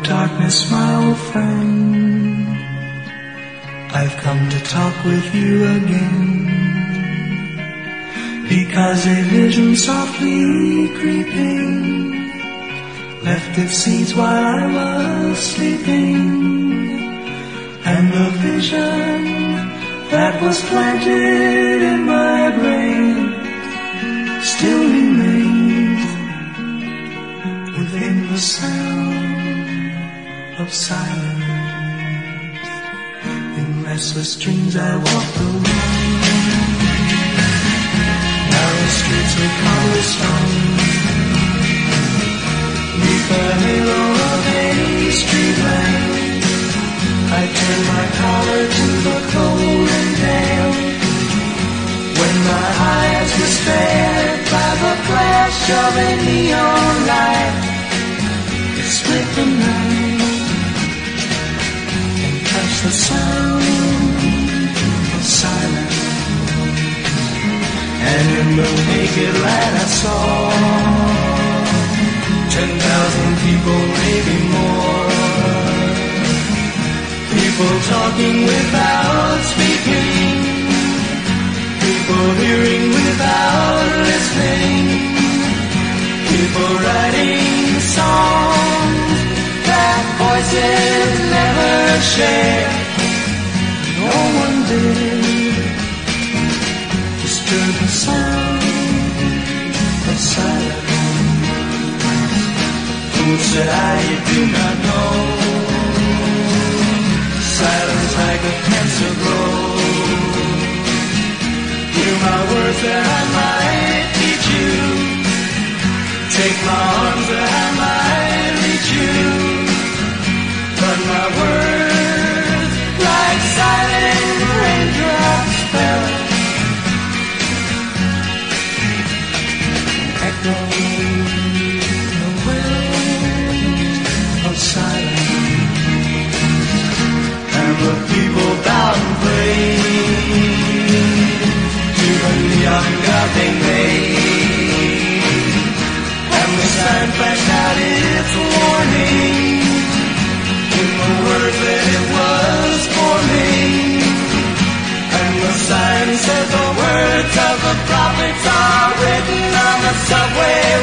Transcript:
darkness, my old friend, I've come to talk with you again, because a vision softly creeping left its seeds while I was sleeping, and the vision that was planted in my brain still remains within the sound of silence. In restless dreams I walked alone, narrow streets of cobblestone, neath the halo of a street lamp. I turned my collar to the cold and damp, when my eyes were stared by the flash of a neon light. It split the night and touched the sound of silence, and in the naked light I saw 10,000 people, maybe more, people talking without speaking, people hearing without listening, people writing songs that voices never share. No one did disturb the sound of silence. Fool, said I, you do not know, silence like a cancer grows. Hear my words that I might teach you, take my arms that I might reach you, but my words like silent raindrops fell, echoing the wells of silence. And the people bowed and prayed to the neon god they made, and the sign flashed out its warning in the words that it was forming, and the sign said the words of the prophets are written on the subway